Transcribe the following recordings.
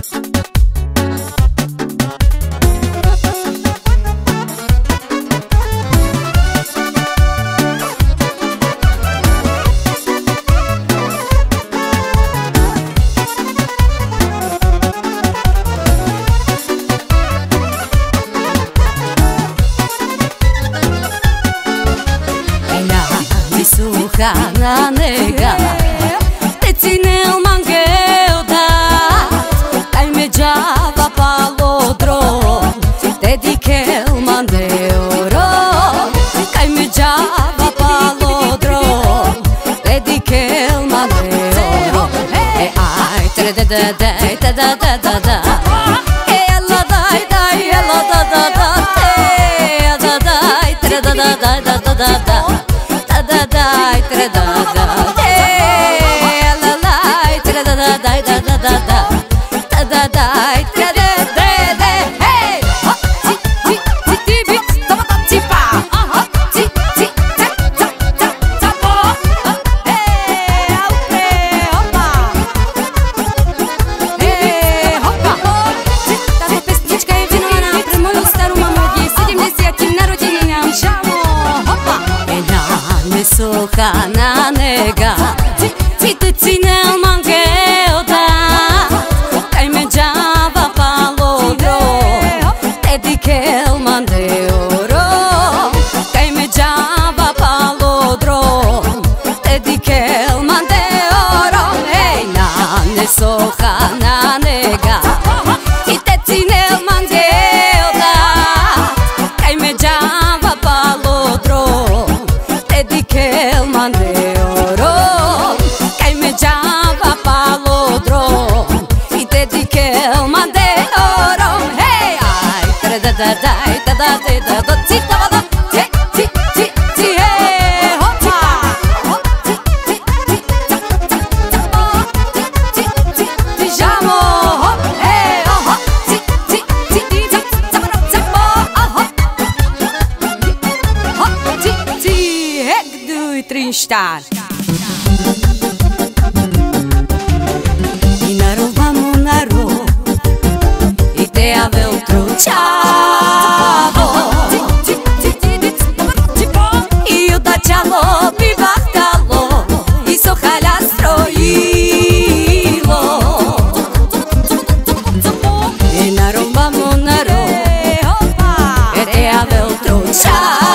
Na nega te ține el mangheu dat ai mergeava palodrom te dichel mandeoro ai mergeava palodrom te dichel mandeoro e ai tre da da da da da da da e alla dai dai alla da da da te da dai tre da da da da da da da dai tre da da la la tre da da da da da da da dai tre de de hey ti ti ti bit ti pa ti ti ta ta ta ta po hey hoppa hey hoppa ta pesnička je venovaná pre moju starú mamu k jej 70. narodeninám šamo hoppa Suha na nega ti te ține el mangheu dat ai mergeava palodrom te dichel mandeoro ai mergeava palodrom te dichel mandeoro hey nane suha na nega ti te ține el mangheu dat ai mergeava palodrom dichel mandeoro ai mergeava palodrom i te dichel mandeoro hey ai tre da da dai da da da da ti da da ti ti ti ti hey hoppa ti ti ti ti ti jamo hop hey oh ti ti ti ti ta ta hop ti ti Trinștar I narovamo naro I te avel truciavo I udačalo bivahtalo I sohalja strojilo I narovamo naro I te avel truciavo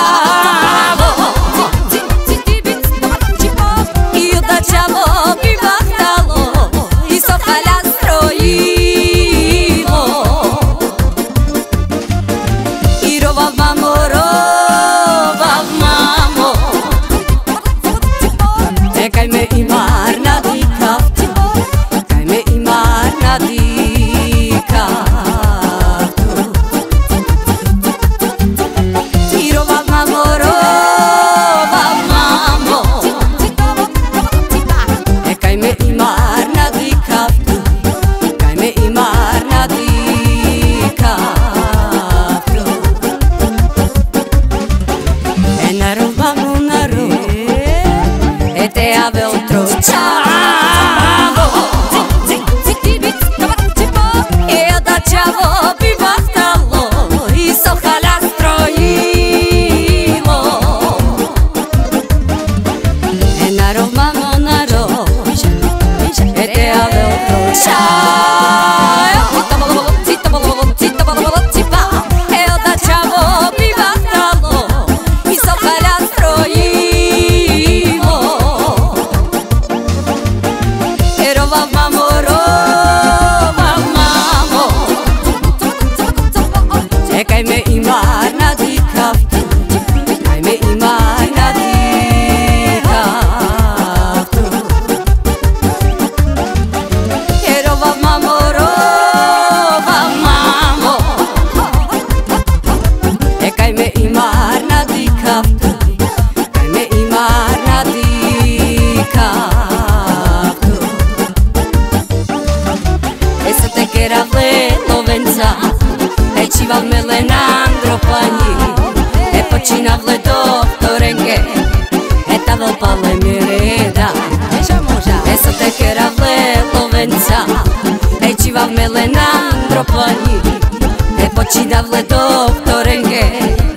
me le n'andropani e poi ci davle dottore